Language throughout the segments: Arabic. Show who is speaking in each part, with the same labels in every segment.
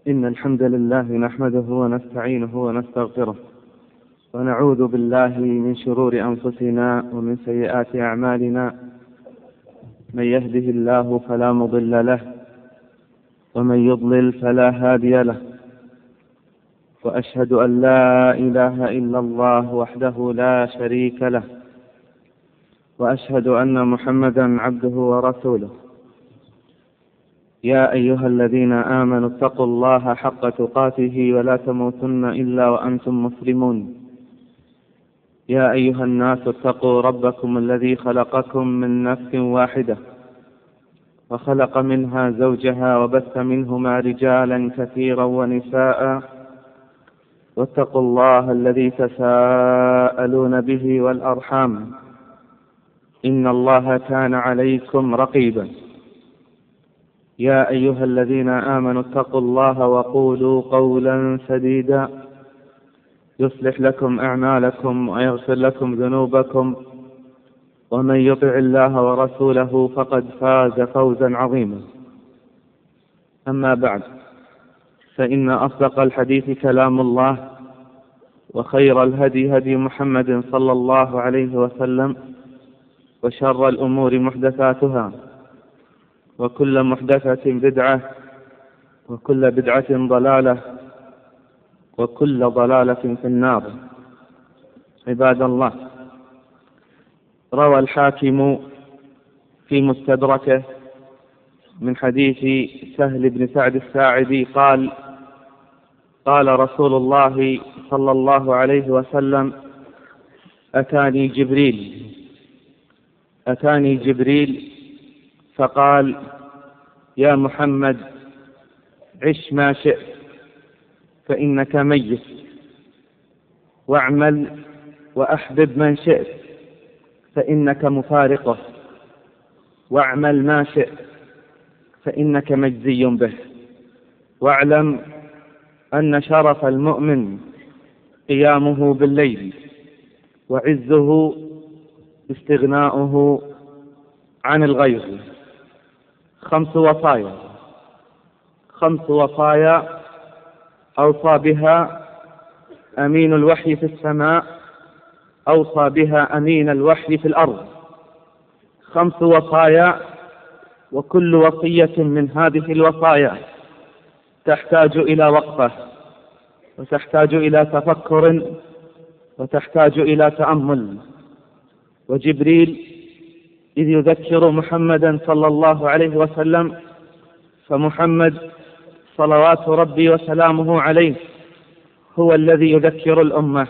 Speaker 1: إن الحمد لله نحمده ونستعينه ونستغفره ونعوذ بالله من شرور أنفسنا ومن سيئات أعمالنا. من يهده الله فلا مضل له ومن يضلل فلا هادي له، وأشهد أن لا إله إلا الله وحده لا شريك له، وأشهد أن محمدا عبده ورسوله. يا أيها الذين آمنوا اتقوا الله حق تقاته ولا تموتن إلا وأنتم مسلمون. يا أيها الناس اتقوا ربكم الذي خلقكم من نفس واحدة وخلق منها زوجها وبث منهما رجالا كثيرا ونساء، واتقوا الله الذي تساءلون به والأرحام، إن الله كان عليكم رقيبا. يا أيها الذين آمنوا اتقوا الله وقولوا قولا سديدا يصلح لكم أعمالكم ويغفر لكم ذنوبكم، ومن يطع الله ورسوله فقد فاز فوزا عظيما. أما بعد، فإن أصدق الحديث كلام الله، وخير الهدي هدي محمد صلى الله عليه وسلم، وشر الأمور محدثاتها، وكل محدثة بدعة، وكل بدعة ضلالة، وكل ضلالة في النار. عباد الله، روى الحاكم في مستدركه من حديث سهل بن سعد الساعدي قال: قال رسول الله صلى الله عليه وسلم: أتاني جبريل فقال: يا محمد، عش ما شئت فإنك ميت، واعمل وأحبب من شئت فإنك مفارقه، واعمل ما شئت فإنك مجزي به، واعلم أن شرف المؤمن قيامه بالليل، وعزه استغناؤه عن الغير. 5 وصايا أوصى بها أمين الوحي في السماء، أوصى بها أمين الوحي في الأرض. 5 وصايا، وكل وصية من هذه الوصايا تحتاج إلى وقفة، وتحتاج إلى تفكر، وتحتاج إلى تأمل. وجبريل إذ يذكر محمدا صلى الله عليه وسلم، فمحمد صلوات ربي وسلامه عليه هو الذي يذكر الأمة،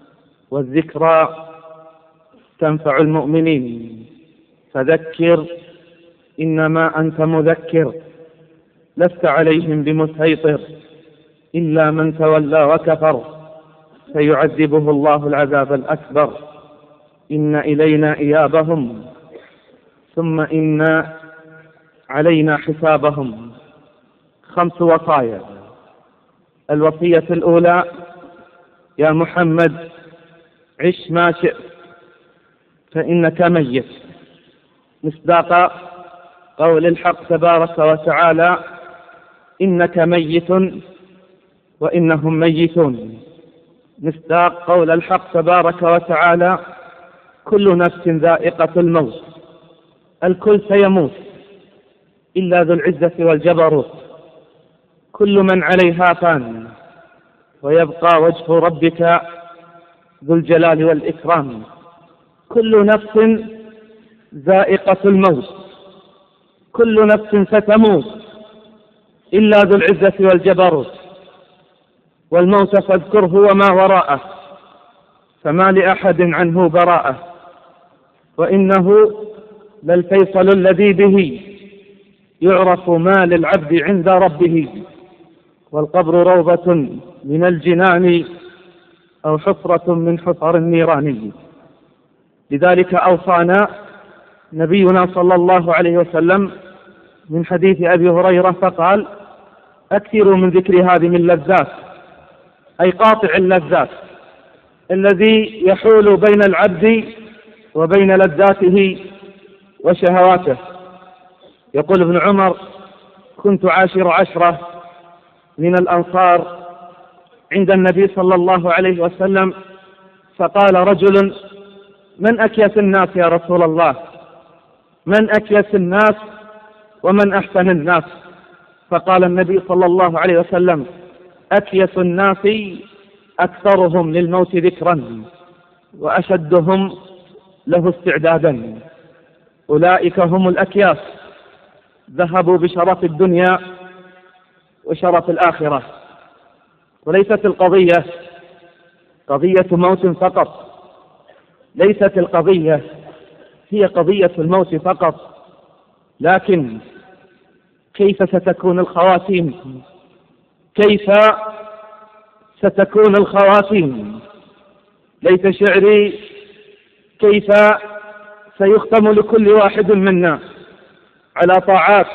Speaker 1: والذكرى تنفع المؤمنين. فذكر إنما أنت مذكر، لست عليهم بمسيطر، إلا من تولى وكفر فيعذبه الله العذاب الأكبر. إن إلينا إيابهم ثم إن علينا حسابهم. 5 وصايا. الوصية الأولى: يا محمد، عش ما شئت فإنك ميت، مصداق قول الحق تبارك وتعالى: إنك ميت وإنهم ميتون. مصداق قول الحق تبارك وتعالى: كل نفس ذائقة الموت، الكل سيموت إلا ذو العزة والجبروت، كل من عليها فان، ويبقى وجه ربك ذو الجلال والإكرام. كل نفس ذائقة الموت، كل نفس ستموت إلا ذو العزة والجبروت. والموت فاذكره وما وراءه، فما لأحد عنه براءة، وإنه للفيصل الذي به يعرف ما للعبد عند ربه. والقبر روضة من الجنان أو حفرة من حفر النيران. لذلك أوصانا نبينا صلى الله عليه وسلم من حديث أبي هريرة فقال: أكثروا من ذكر هذه اللذات، أي قاطع اللذات الذي يحول بين العبد وبين لذاته وشهواته. يقول ابن عمر: كنت عاشر 10 من الأنصار عند النبي صلى الله عليه وسلم، فقال رجل: من أكيس الناس يا رسول الله؟ من أكيس الناس ومن أحسن الناس؟ فقال النبي صلى الله عليه وسلم: أكيس الناس أكثرهم للموت ذكرا وأشدهم له استعدادا. أولئك هم الأكياس، ذهبوا بشرف الدنيا وشرف الآخرة. وليست القضية قضية موت فقط، ليست القضية هي قضية الموت فقط، لكن كيف ستكون الخواتيم؟ كيف ستكون الخواتيم؟ ليت شعري كيف سيختم لكل واحد منا، على طاعات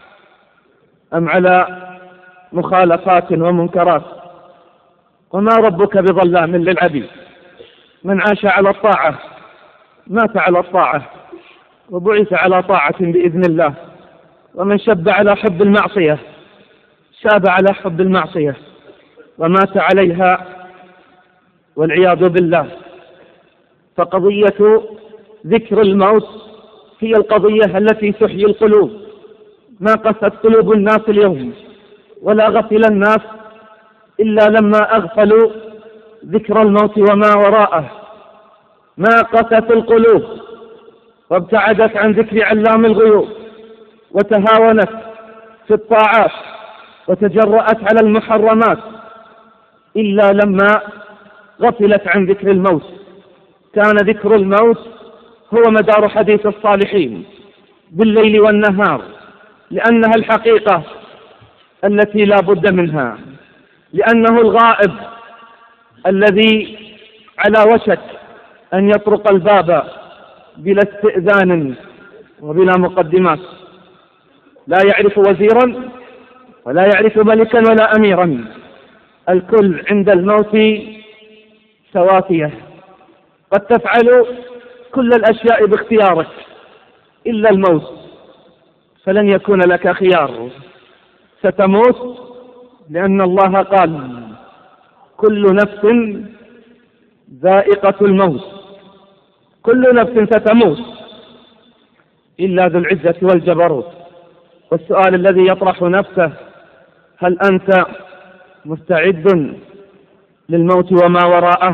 Speaker 1: أم على مخالفات ومنكرات؟ وما ربك بظلام للعبيد. من عاش على الطاعة مات على الطاعة وبعث على طاعة بإذن الله، ومن شب على حب المعصية شاب على حب المعصية ومات عليها والعياذ بالله. فقضية ذكر الموت هي القضية التي تحيي القلوب. ما قست قلوب الناس اليوم ولا غفل الناس إلا لما أغفلوا ذكر الموت وما وراءه. ما قست القلوب وابتعدت عن ذكر علام الغيوب وتهاونت في الطاعات وتجرأت على المحرمات إلا لما غفلت عن ذكر الموت. كان ذكر الموت هو مدار حديث الصالحين بالليل والنهار، لأنها الحقيقة التي لا بد منها، لأنه الغائب الذي على وشك أن يطرق الباب بلا استئذان وبلا مقدمات. لا يعرف وزيرا ولا يعرف ملكا ولا أميرا، الكل عند الموت سوافية. قد تفعل كل الأشياء باختيارك إلا الموت، فلن يكون لك خيار. ستموت لأن الله قال: كل نفس ذائقة الموت. كل نفس ستموت إلا ذو العزة والجبروت. والسؤال الذي يطرح نفسه: هل أنت مستعد للموت وما وراءه؟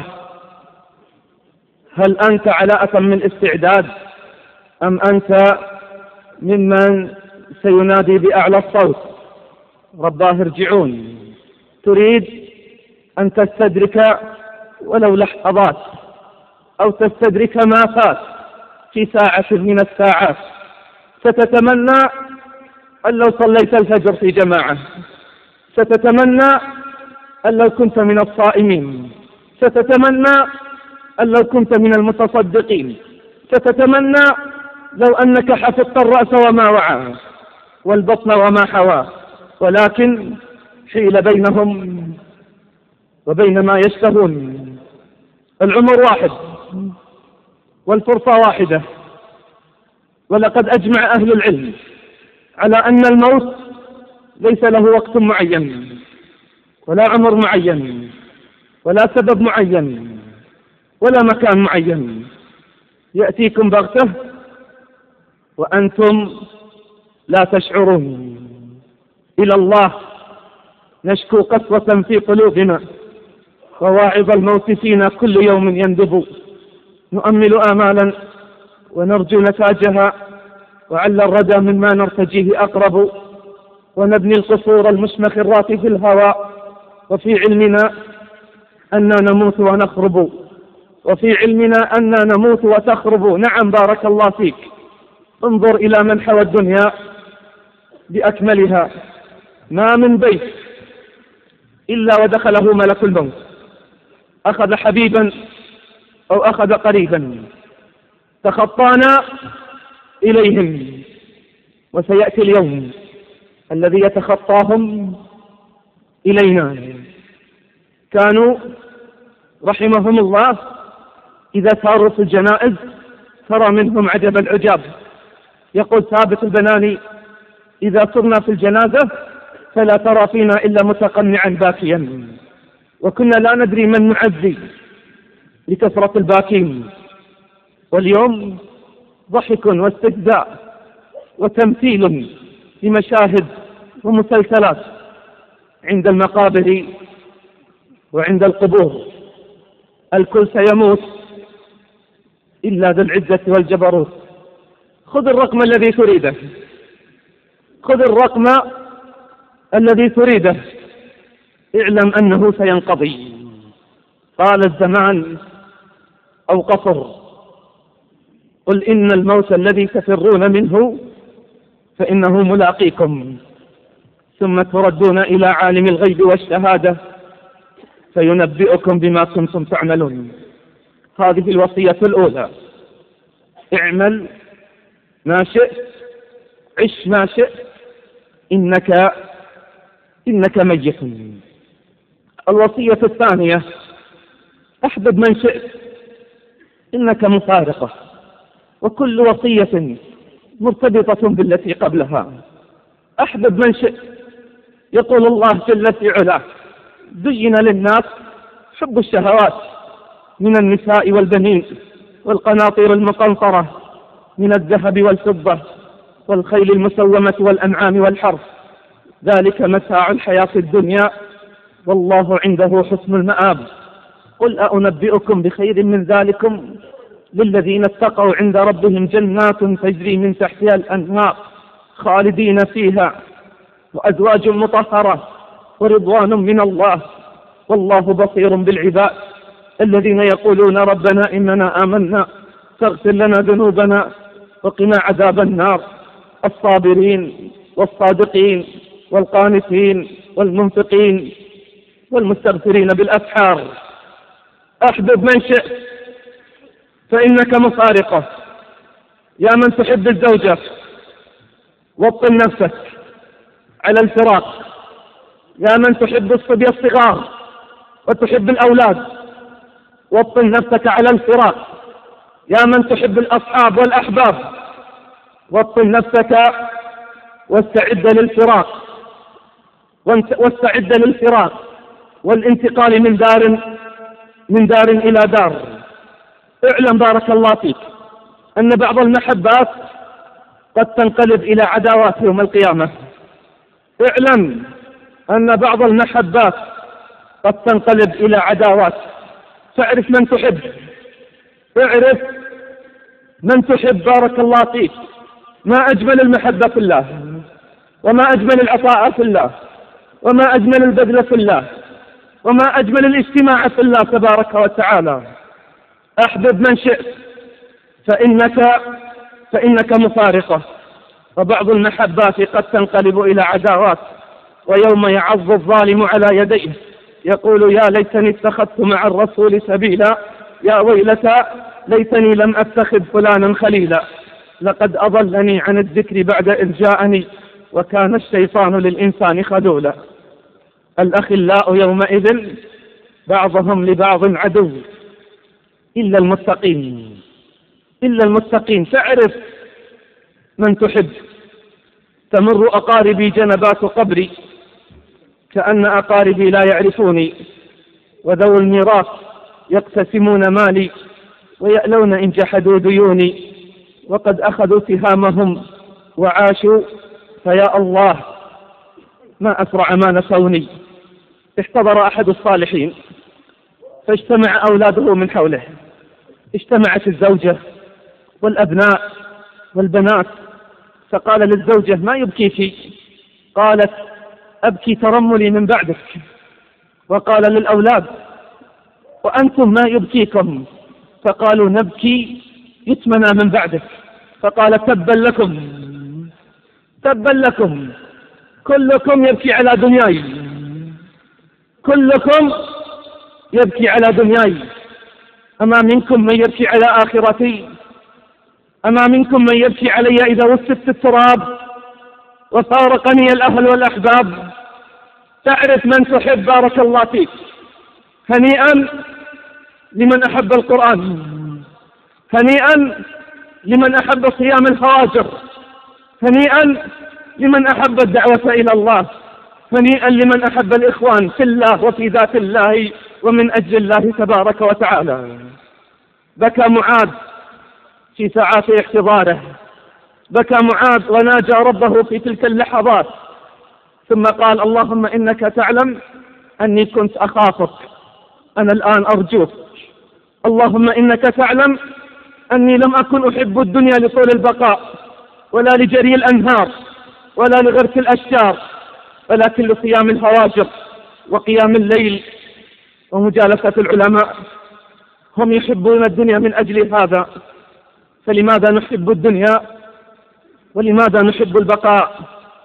Speaker 1: هل أنت على أتم الاستعداد أم أنت ممن سينادي بأعلى الصوت: رباه ارجعون؟ تريد أن تستدرك ولو لحظات أو تستدرك ما فات في ساعة من الساعات. ستتمنى أن لو صليت الفجر في جماعة، ستتمنى أن لو كنت من الصائمين، ستتمنى أن لو كنت من المتصدقين، ستتمنى لو أنك حفظت الرأس وما وعى والبطن وما حوى، ولكن حيل بينهم وبين ما يشتهون. العمر واحد والفرصة واحدة، ولقد أجمع أهل العلم على أن الموت ليس له وقت معين ولا عمر معين ولا سبب معين ولا مكان معين. يأتيكم بغتة وأنتم لا تشعرون. إلى الله نشكو قسوة في قلوبنا، وواعظ الموت فينا كل يوم يندب. نؤمل آمالا ونرجو نتاجها، وعل الردى مما نرتجيه أقرب. ونبني القصور المشمخرات في الهواء، وفي علمنا أننا نموت ونخرب، وفي علمنا أننا نموت وتخرب. نعم، بارك الله فيك. انظر إلى من حوى الدنيا بأكملها، ما من بيت إلا ودخله ملك الموت، أخذ حبيبا أو أخذ قريبا، تخطانا إليهم. وسيأتي اليوم الذي يتخطاهم إلينا. كانوا رحمهم الله إذا ساروا في الجنائز ترى منهم عجب العجاب. يقول ثابت البناني: إذا صرنا في الجنازة
Speaker 2: فلا ترى فينا إلا متقنعا باكيا، وكنا لا ندري من نعزي لكثرة الباكين. واليوم ضحك واستجزاء وتمثيل لمشاهد ومسلسلات عند المقابر وعند القبور. الكل سيموت إلا ذو العزة والجبروت. خذ الرقم الذي تريده، خذ الرقم الذي تريده، اعلم أنه سينقضي. طال الزمان أو قصر، قل إن الموت الذي تفرون منه فإنه ملاقيكم، ثم تردون إلى عالم الغيب والشهادة فينبئكم بما كنتم تعملون. هذه الوصية الأولى: اعمل ما شئت، عش ما شئت، إنك ميت. الوصية الثانية: احبب من شئت، إنك مفارقة. وكل وصية مرتبطة بالتي قبلها. احبب من شئت، يقول الله جل في علاه: زين للناس حب الشهوات من النساء والبنين والقناطير المقنطرة من الذهب والفضة والخيل المسومة والأنعام والحرث، ذلك متاع الحياة الدنيا والله عنده حسن المآب. قل أنبئكم بخير من ذلكم للذين اتقوا عند ربهم جنات تجري من تحتها الأنهار خالدين فيها وأزواج مطهرة ورضوان من الله والله بصير بالعباد. الذين يقولون ربنا إننا آمنا فاغفر لنا ذنوبنا وقنا عذاب النار. الصابرين والصادقين والقانتين والمنفقين والمستغفرين بالأسحار. أحبب من شئت فإنك مفارقة. يا من تحب الزوجة وطن نفسك على الفراق. يا من تحب الصبية الصغار وتحب الأولاد وطن نفسك على الفراق. يا من تحب الأصحاب والأحباب وطن نفسك واستعد للفراق والانتقال من دار إلى دار. اعلم بارك الله فيك أن بعض المحبات قد تنقلب إلى عداوات يوم القيامة. اعلم أن بعض المحبات قد تنقلب إلى عداوات. فاعرف من تحب، اعرف من تحب. بارك الله فيك. ما أجمل المحبة في الله، وما أجمل العطاء في الله، وما أجمل البذل في الله، وما أجمل الاجتماع في الله تبارك وتعالى. أحبب من شئت فإنك مفارقة. وبعض المحبات قد تنقلب إلى عداوات. ويوم يعض الظالم على يديه يقول يا ليتني اتخذت مع الرسول سبيلا، يا ويلتى ليتني لم أتخذ فلانا خليلا، لقد أضلني عن الذكر بعد إذ جاءني وكان الشيطان للإنسان خذولا. الأخلاء يومئذ بعضهم لبعض عدو إلا المتقين. تعرف من تحب. تمر أقاربي جنبات قبري كأن أقاربي لا يعرفوني، وذو الميراث يقتسمون مالي ويألون إن جحدوا ديوني، وقد أخذوا سهامهم وعاشوا فيا الله ما أسرع ما نسوني. احتضر أحد الصالحين فاجتمع أولاده من حوله، اجتمعت الزوجة والأبناء والبنات، فقال للزوجة ما يبكيك؟ قالت أبكي ترملي من بعدك. وقال للأولاد وأنتم ما يبكيكم؟ فقالوا نبكي يتمنى من بعدك. فقال تبا لكم، كلكم يبكي على دنياي، كلكم يبكي على دنياي. أما منكم من يبكي على آخرتي؟ أما منكم من يبكي علي إذا وسدت التراب وفارقني الأهل والأحباب؟ تعرف من تحب. بارك الله فيك. هنيئا لمن أحب القرآن، هنيئا لمن أحب صيام الفواجر، هنيئا لمن أحب الدعوة إلى الله، هنيئا لمن أحب الإخوان في الله وفي ذات الله ومن أجل الله تبارك وتعالى. بكى معاذ في ساعات احتضاره، بكى معاذ وناجى ربه في تلك اللحظات، ثم قال: اللهم إنك تعلم أني كنت أخافك، أنا الآن أرجوك. اللهم إنك تعلم أني لم أكن أحب الدنيا لطول البقاء ولا لجري الأنهار ولا لغرس الأشجار، ولكن لصيام الهواجر وقيام الليل ومجالسة العلماء. هم يحبون الدنيا من أجل هذا، فلماذا نحب الدنيا ولماذا نحب البقاء؟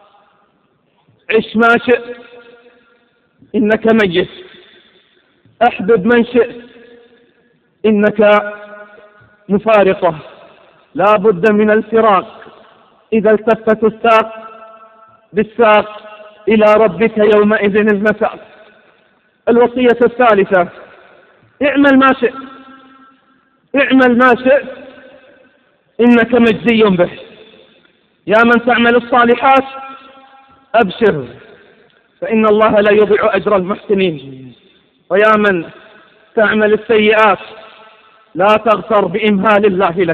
Speaker 2: عش ما شئت إنك ميت، أحبب من شئت إنك مفارقة، لا بد من الفراق إذا التفت الساق بالساق إلى ربك يومئذ المساق. الوصية الثالثة: اعمل ما شئت، اعمل ما شئت إنك مجزي به. يا من تعمل الصالحات أبشر، فإن الله لا يضيع أجر المحسنين. ويا من تعمل السيئات لا تغتر بإمهال الله لك،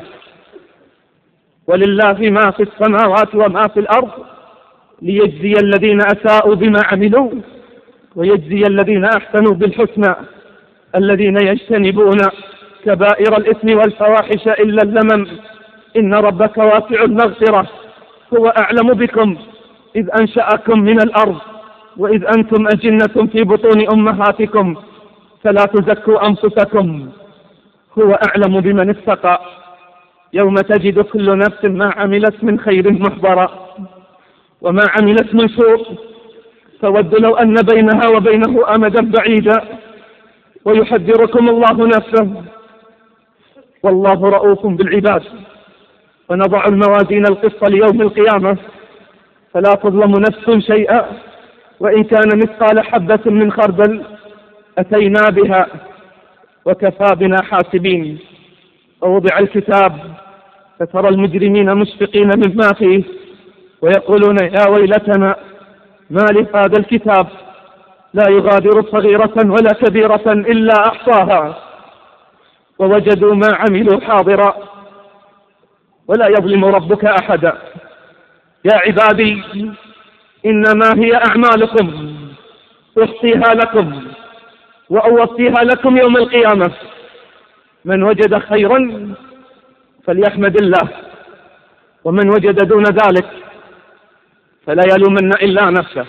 Speaker 2: ولله ما في السماوات وما في الأرض ليجزي الذين أساءوا بما عملوا ويجزي الذين أحسنوا بالحسنى، الذين يجتنبون كبائر الإثم والفواحش إلا اللمم، إن ربك واسع المغفرة، هو أعلم بكم إذ أنشأكم من الأرض وإذ أنتم أجنة في بطون أمهاتكم فلا تزكوا أنفسكم، هو أعلم بمن اتقى. يوم تجد كل نفس ما عملت من خير محضرا وما عملت من سوء تود لو أن بينها وبينه أمدا بعيدا، ويحذركم الله نفسه والله رؤوف بالعباد. ونضع الموازين القسط ليوم القيامة فلا تظلم نفس شيئا وإن كان مثقال حبة من خردل أتينا بها وكفى بنا حاسبين. ووضع الكتاب فترى المجرمين مشفقين مما فيه ويقولون يا ويلتنا ما لهذا الكتاب لا يغادر صغيرة ولا كبيرة إلا أحصاها ووجدوا ما عملوا حاضرا ولا يظلم ربك أحدا. يا عبادي إنما هي أعمالكم أحصيها لكم وأوصيها لكم يوم القيامة، من وجد خيرا فليحمد الله، ومن وجد دون ذلك فلا يلومن إلا نفسه.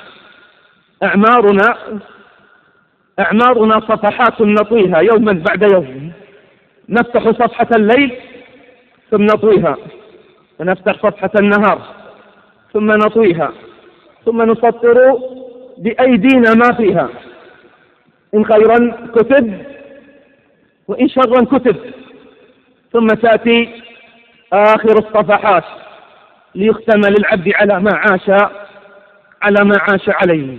Speaker 2: أعمارنا صفحات نطويها يوما بعد يوم، نفتح صفحة الليل ثم نطويها، ونفتح صفحة النهار ثم نطويها، ثم نسطر بأيدينا ما فيها، إن خيرا كتب وإن شرا كتب، ثم تأتي آخر الصفحات ليختم للعبد على ما عاش عليه.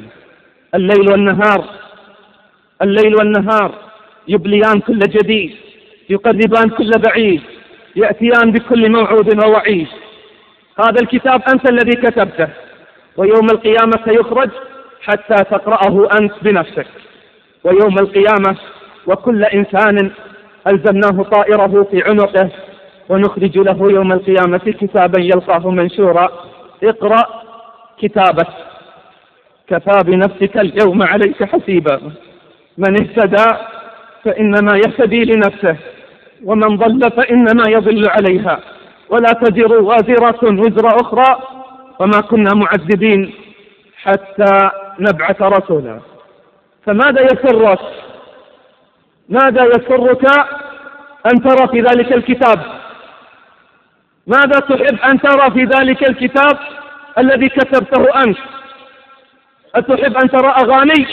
Speaker 2: الليل والنهار يبليان كل جديد، يقربان كل بعيد، يأتيان بكل موعود ووعيد. هذا الكتاب أنت الذي كتبته، ويوم القيامة سيخرج حتى تقرأه أنت بنفسك. ويوم القيامة وكل إنسان ألزمناه طائره في عنقه ونخرج له يوم القيامة كتابا يلقاه منشورا اقرأ كتابك كفى بنفسك اليوم عليك حسيبا. من اهتدى فإنما يهتدي لنفسه ومن ضل فإنما يضل عليها ولا تزر وازرة وزر أخرى وما كنا معذبين حتى نبعث رسولا. فماذا يسرك؟ ماذا يسرك أن ترى في ذلك الكتاب؟ ماذا تحب أن ترى في ذلك الكتاب الذي كتبته أنت؟ أتحب أن ترى أغاني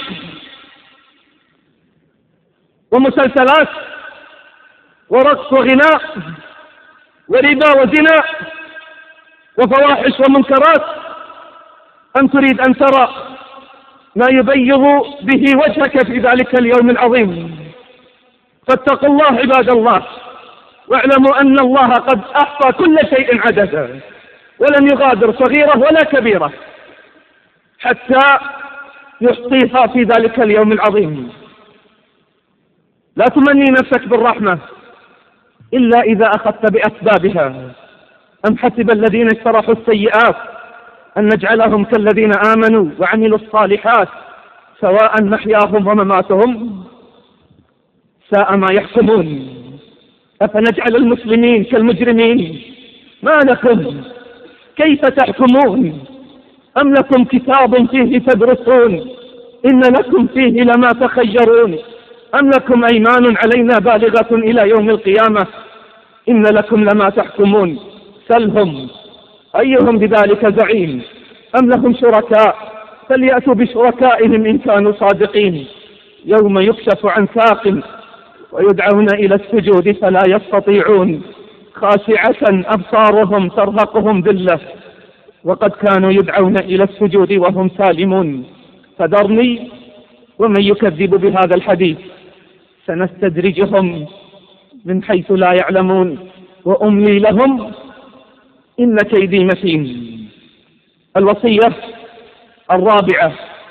Speaker 2: ومسلسلات ورقص وغناء وربا وزنا وفواحش ومنكرات، أم تريد أن ترى ما يبيض به وجهك في ذلك اليوم العظيم؟ فاتقوا الله عباد الله، واعلموا أن الله قد أحصى كل شيء عددا ولن يغادر صغيرة ولا كبيرة حتى يحصيها في ذلك اليوم العظيم. لا تمني نفسك بالرحمة إلا إذا أخذت بأسبابها. أم حسب الذين اجترحوا السيئات أن نجعلهم كالذين آمنوا وعملوا الصالحات سواء محياهم ومماتهم ساء ما يحكمون. أفنجعل المسلمين كالمجرمين؟ ما لكم كيف تحكمون؟ أم لكم كتاب فيه تدرسون إن لكم فيه لما تخيرون؟ أم لكم أيمان علينا بالغة إلى يوم القيامة إن لكم لما تحكمون؟ سلهم أيهم بذلك زعيم. أم لهم شركاء فليأتوا بشركائهم إن كانوا صادقين. يوم يكشف عن ساق ويدعون إلى السجود فلا يستطيعون خاشعة أبصارهم ترهقهم ذلة وقد كانوا يدعون إلى السجود وهم سالمون. فذرني ومن يكذب بهذا الحديث سنستدرجهم من حيث لا يعلمون وأملي لهم إن كيدي متين. الوصية الرابعة: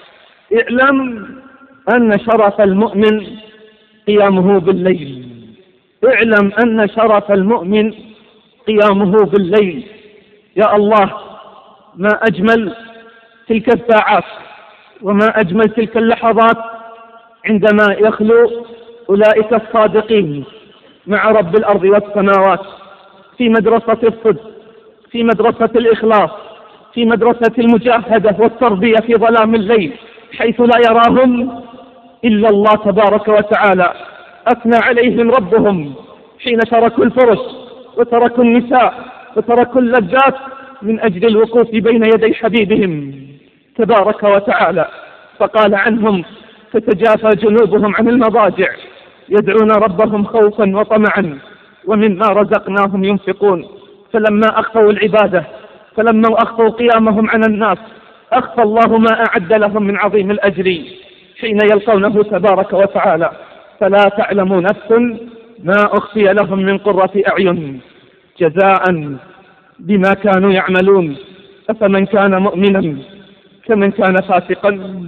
Speaker 2: اعلم أن شرف المؤمن قيامه بالليل. اعلم أن شرف المؤمن قيامه بالليل. يا الله، ما أجمل تلك الساعات وما أجمل تلك اللحظات عندما يخلو أولئك الصادقين مع رب الأرض والسماوات في مدرسة الصدق، في مدرسة الإخلاص، في مدرسة المجاهدة والتربية في ظلام الليل حيث لا يراهم إلا الله تبارك وتعالى. أثنى عليهم ربهم حين تركوا الفرش وتركوا النساء وتركوا اللذات من أجل الوقوف بين يدي حبيبهم تبارك وتعالى، فقال عنهم: تتجافى جنوبهم عن المضاجع يدعون ربهم خوفا وطمعا ومما رزقناهم ينفقون. فلما أخفوا العبادة، فلما أخفوا قيامهم عن الناس، أخفى الله ما أعد لهم من عظيم الأجر حين يلقونه تبارك وتعالى. فلا تعلم نفس ما أخفي لهم من قرة أعين جزاء بما كانوا يعملون. أفمن كان مؤمنا كمن كان فاسقا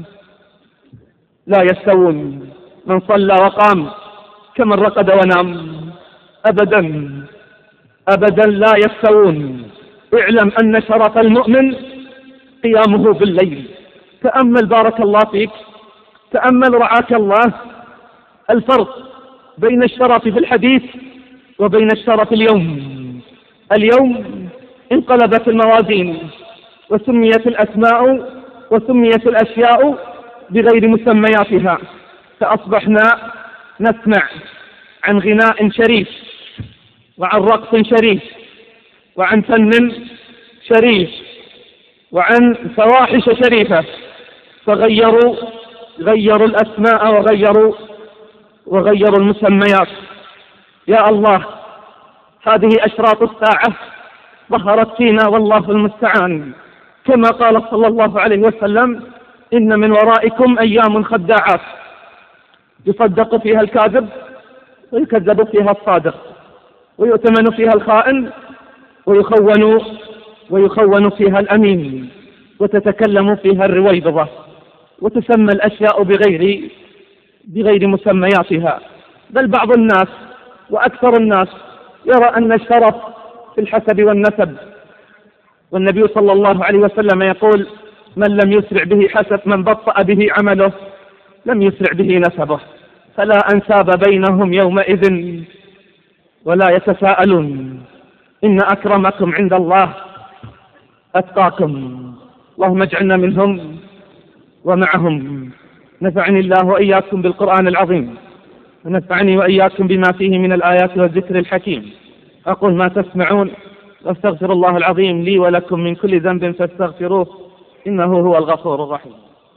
Speaker 2: لا يستوون. من صلى وقام كمن رقد ونام أبدا أبدا لا يستوون. اعلم أن شرف المؤمن قيامه بالليل. تأمل بارك الله فيك، تأمل رعاك الله الفرق بين الشرف في الحديث وبين الشرف اليوم. اليوم انقلبت الموازين وسميت الأسماء وسميت الأشياء بغير مسمياتها، فأصبحنا نسمع عن غناء شريف وعن رقص شريف وعن فن شريف وعن فواحش شريفة، فغيروا الأسماء وغيروا المسميات. يا الله، هذه أشراط الساعة ظهرت فينا والله المستعان، كما قال صلى الله عليه وسلم: إن من ورائكم أيام خداعات يصدق فيها الكاذب ويكذب فيها الصادق ويؤتمن فيها الخائن ويخون فيها الأمين وتتكلم فيها الرويبضة وتسمى الأشياء بغير مسمياتها. بل بعض الناس وأكثر الناس يرى أن الشرف في الحسب والنسب، والنبي صلى الله عليه وسلم يقول: من لم يسرع به حسب من بطأ به عمله لم يسرع به نسبه، فلا أنساب بينهم يومئذ ولا يتساءلون. إن أكرمكم عند الله أتقاكم. اللهم اجعلنا منهم ومعهم. نفعني الله وإياكم بالقرآن العظيم، ونفعني وإياكم بما فيه من الآيات والذكر الحكيم. أقول ما تسمعون، واستغفر الله العظيم لي ولكم من كل ذنب فاستغفروه إنه هو الغفور الرحيم.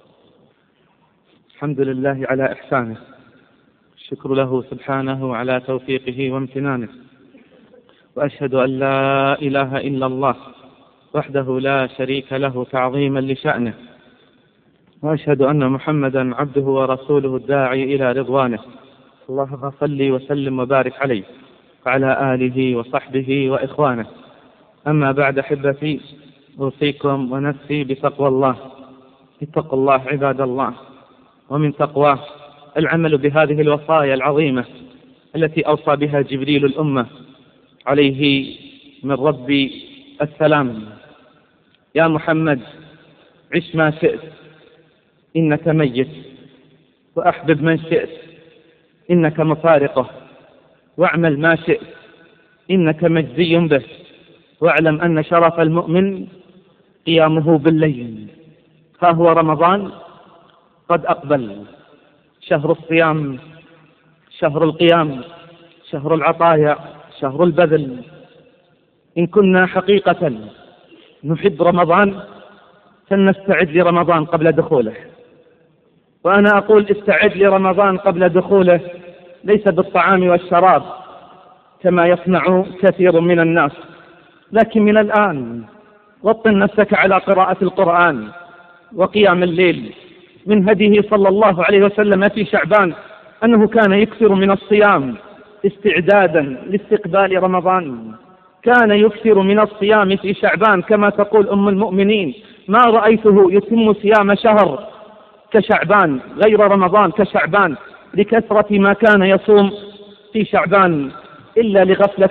Speaker 2: الحمد لله على إحسانه، الشكر له سبحانه على توفيقه وامتنانه، وأشهد أن لا إله إلا الله وحده لا شريك له تعظيما لشأنه، وأشهد أن محمدا عبده ورسوله الداعي إلى رضوانه. اللهم صل وسلم وبارك عليه وعلى آله وصحبه وإخوانه. أما بعد، أحبتي، أوصيكم ونفسي بتقوى الله.
Speaker 1: اتقوا الله عباد الله، ومن تقواه العمل بهذه الوصايا العظيمة التي أوصى بها جبريل الأمة عليه من ربي السلام. يا محمد عش ما شئت إنك ميت، وأحبب من شئت إنك مفارقه، واعمل ما شئت إنك مجزي به، واعلم أن شرف المؤمن قيامه بالليل. ها هو رمضان قد أقبل، شهر الصيام، شهر القيام، شهر العطايا، شهر البذل. إن كنا حقيقة نحب رمضان فلنستعد لرمضان قبل دخوله. وأنا أقول استعد لرمضان قبل دخوله ليس بالطعام والشراب كما يصنع كثير من الناس، لكن من الآن وطن نفسك على قراءة القرآن وقيام الليل. من هديه صلى الله عليه وسلم في شعبان أنه كان يكثر من الصيام استعدادا لاستقبال رمضان. كان يكثر من الصيام في شعبان كما تقول أم المؤمنين: ما رأيته يتم صيام شهر كشعبان غير رمضان كشعبان، لكثرة ما كان يصوم في شعبان، إلا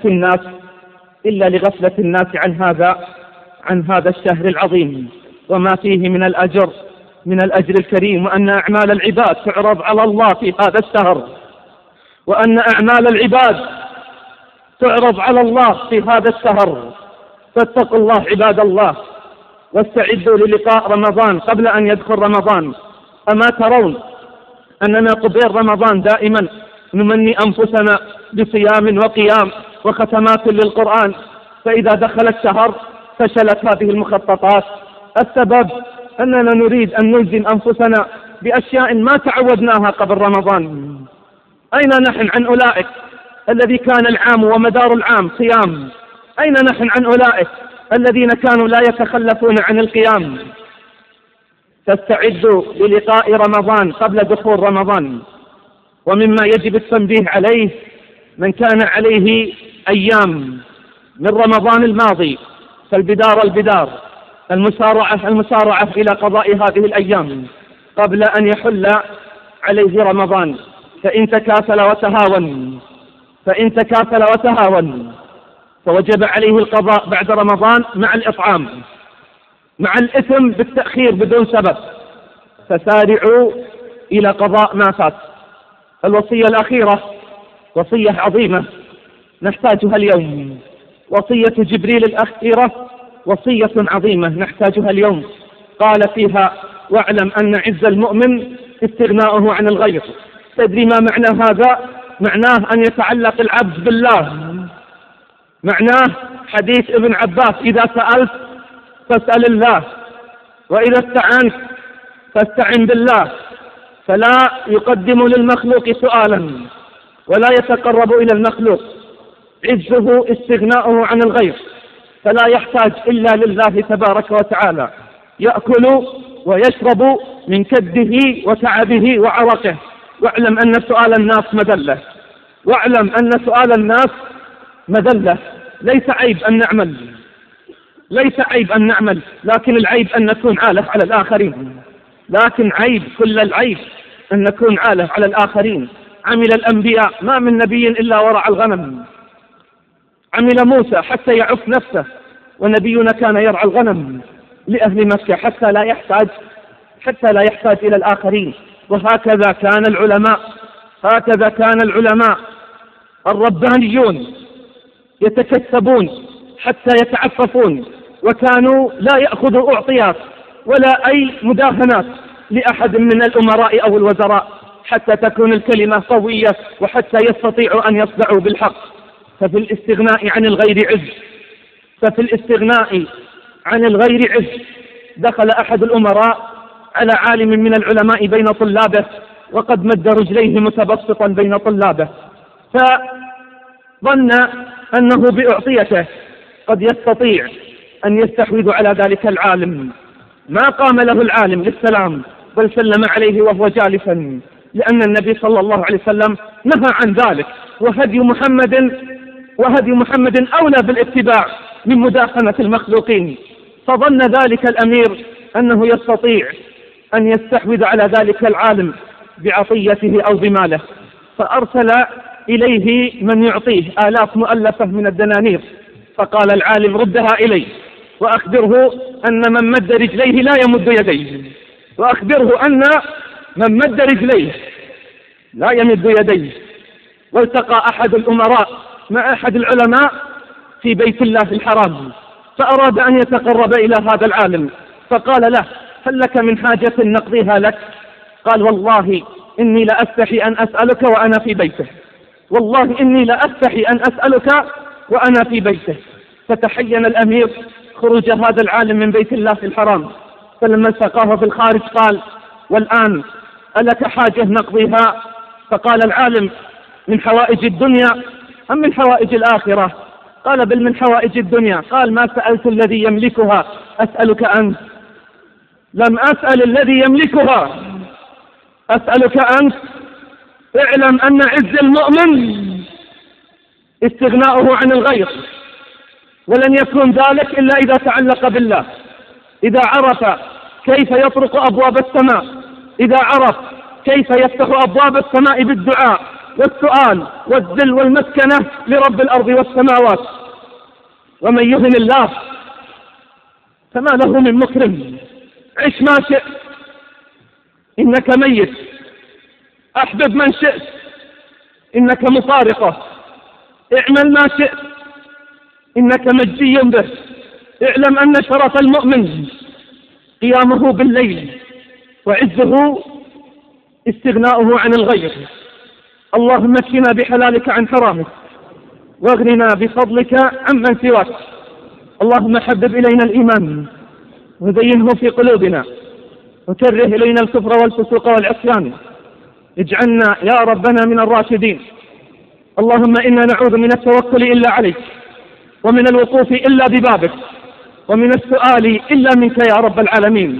Speaker 1: لغفلة الناس عن هذا الشهر العظيم وما فيه من الأجر الكريم، وأن أعمال العباد تعرض على الله في هذا الشهر، وأن أعمال العباد تعرض على الله في هذا الشهر. فاتقوا الله عباد الله، واستعدوا للقاء رمضان قبل أن يدخل رمضان. أما ترون أننا قبيل رمضان دائما نمني أنفسنا بصيام وقيام وختمات للقرآن، فإذا دخل الشهر فشلت هذه المخططات. السبب أننا نريد أن نلزم أنفسنا بأشياء ما تعودناها قبل رمضان. أين نحن عن أولئك الذي كان العام ومدار العام صيام؟ أين نحن عن أولئك الذين كانوا لا يتخلفون عن القيام؟ تستعدوا للقاء رمضان قبل دخول رمضان. ومما يجب التنبيه عليه: من كان عليه أيام من رمضان الماضي فالبدار المسارعة إلى قضاء هذه الأيام قبل أن يحل عليه رمضان. فإن تكاسل وتهاون فوجب عليه القضاء بعد رمضان مع الإطعام، مع الإثم بالتأخير بدون سبب. فسارعوا إلى قضاء ما فات. الوصية الأخيرة وصية عظيمة نحتاجها اليوم، وصية جبريل الأخيرة وصية عظيمة نحتاجها اليوم. قال فيها: واعلم أن عز المؤمن استغناؤه عن الغير. تدري ما معنى هذا؟ معناه أن يتعلق العبد بالله. معناه حديث ابن عباس: إذا سألت فاسأل الله، وإذا استعنت فاستعن بالله. فلا يقدم للمخلوق سؤالا ولا يتقرب إلى المخلوق. عزه استغناؤه عن الغير، فلا يحتاج إلا لله تبارك وتعالى. يأكل ويشرب من كده وتعبه وعرقه. واعلم أن سؤال الناس مذلة. ليس عيب أن نعمل، لكن العيب أن نكون عالة على الآخرين. كل العيب أن نكون عالة على الآخرين. عمل الأنبياء ما من نبي إلا ورع الغنم. عمل موسى حتى يعف نفسه، ونبينا كان يرعى الغنم لأهل مكة حتى لا يحتاج إلى الآخرين. وهكذا كان العلماء الربانيون يتكسبون حتى يتعففون، وكانوا لا يأخذوا أعطيات ولا أي مداهنات لأحد من الأمراء أو الوزراء حتى تكون الكلمة قوية وحتى يستطيعوا أن يصدعوا بالحق. ففي الاستغناء عن الغير عز. دخل أحد الأمراء على عالم من العلماء بين طلابه، وقد مد رجليه متبسطا بين طلابه، فظن أنه بأعطيته قد يستطيع أن يستحوذ على ذلك العالم. ما قام له العالم للسلام، بل سلم عليه وهو جالسا، لأن النبي صلى الله عليه وسلم نهى عن ذلك. وهدي محمد أولى بالاتباع من مداخنة المخلوقين. فظن ذلك الأمير أنه يستطيع
Speaker 2: أن يستحوذ على ذلك العالم بعطيته أو بماله، فأرسل إليه من يعطيه آلاف مؤلفة من الدنانير، فقال العالم ردها إلي وأخبره أن من مد رجليه لا يمد يديه، وأخبره أن من مد رجليه لا يمد يديه. والتقى أحد الأمراء مع أحد العلماء في بيت الله الحرام، فأراد أن يتقرب إلى هذا العالم، فقال له هل لك من حاجة نقضيها لك؟ قال والله إني لأستحي أن أسألك وأنا في بيته، والله إني لأستحي أن أسألك وأنا في بيته. فتحين الأمير خروج هذا العالم من بيت الله الحرام، فلما التقاه في الخارج قال والآن ألك حاجة نقضيها؟ فقال العالم من حوائج الدنيا أم من حوائج الآخرة؟ قال بل من حوائج الدنيا. قال ما سألت الذي يملكها، أسألك أنت. لم أسأل الذي يملكها، أسألك أنت. اعلم أن عز المؤمن استغناؤه عن الغير، ولن يكون ذلك إلا إذا تعلق بالله، إذا عرف كيف يطرق أبواب السماء، إذا عرف كيف يفتح أبواب السماء بالدعاء والسؤال والذل والمسكنة لرب الأرض والسماوات. ومن يهن الله فما له من مكرم. عش ما شئت إنك ميت، أحبب من شئت إنك مفارقة، اعمل ما شئت إنك مجزي به. اعلم أن شرف المؤمن قيامه بالليل، وعزه استغناؤه عن الغير. اللهم اكفنا بحلالك عن حرامك، واغننا بفضلك عمن سواك. اللهم حبب إلينا الإيمان وزينه في قلوبنا، وكره إلينا الكفر والفسوق والعصيان. اجعلنا يا ربنا من الراشدين. اللهم إنا نعوذ من التوكل إلا عليك، ومن الوقوف إلا ببابك، ومن السؤال إلا منك يا رب العالمين.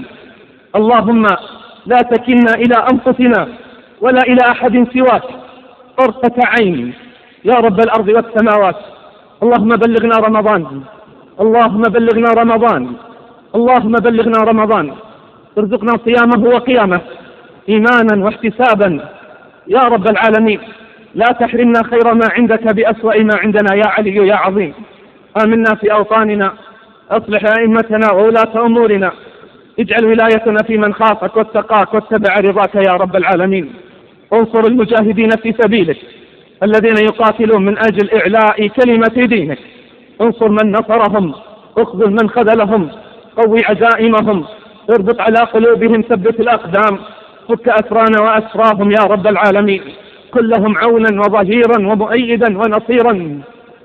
Speaker 2: اللهم لا تكلنا إلى أنفسنا ولا إلى أحد سواك طرفة عين يا رب الأرض والسماوات. اللهم بلغنا رمضان، اللهم بلغنا رمضان، اللهم بلغنا رمضان. ارزقنا صيامه وقيامه إيمانا واحتسابا يا رب العالمين. لا تحرمنا خير ما عندك بأسوأ ما عندنا يا علي يا عظيم. آمنا في أوطاننا، أصلح أئمتنا وولاة أمورنا، اجعل ولايتنا في من خافك واتقاك واتبع رضاك يا رب العالمين. انصر المجاهدين في سبيلك الذين يقاتلون من أجل إعلاء كلمة دينك. انصر من نصرهم، اخذل من خذلهم، قوي عزائمهم، اربط على قلوبهم، ثبت الأقدام، فك أسرانا وأسراهم يا رب العالمين. كلهم عونا وظهيرا ومؤيدا ونصيرا.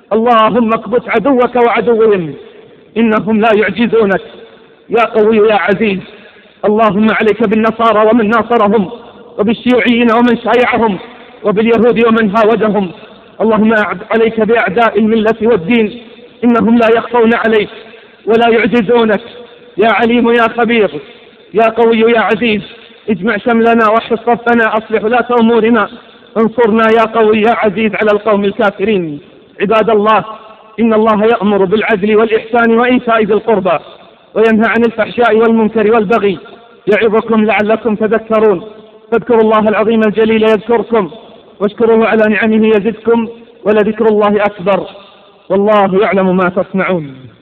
Speaker 2: اللهم اكبت عدوك وعدوهم، إنهم لا يعجزونك يا قوي يا عزيز. اللهم عليك بالنصارى ومن ناصرهم، وبالشيوعيين ومن شايعهم، وباليهود ومن هاودهم. اللهم عليك بأعداء الملة والدين، إنهم لا يخفون عليك ولا يعجزونك يا عليم يا خبير يا قوي يا عزيز. اجمع شملنا واحفظ صفنا، أصلح ولاة أمورنا، انصرنا يا قوي يا عزيز على القوم الكافرين. عباد الله، إن الله يأمر بالعدل والإحسان وإيتاء ذي القربى، وينهى عن الفحشاء والمنكر والبغي، يعظكم لعلكم تذكرون. فاذكروا الله العظيم الجليل يذكركم، واشكروه على نعمه يزدكم، ولذكر الله أكبر، والله يعلم ما تصنعون.